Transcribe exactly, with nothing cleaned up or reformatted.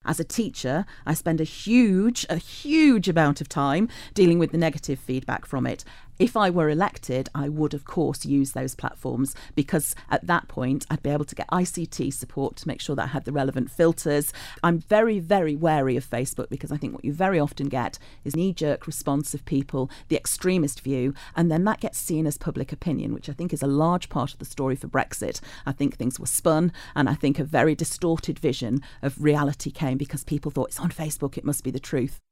As a teacher, I spend a huge, a huge amount of time dealing with the negative feedback from it. If I were elected, I would, of course, use those platforms, because at that point, I'd be able to get I C T support to make sure that I had the relevant filters. I'm very, very wary of Facebook, because I think what you very often get is knee-jerk response of people, the extremist view, and then that gets seen as public opinion, which I think is a large part of the story for Brexit. I think things were spun, and I think a very distorted vision of reality came because people thought it's on Facebook, it must be the truth.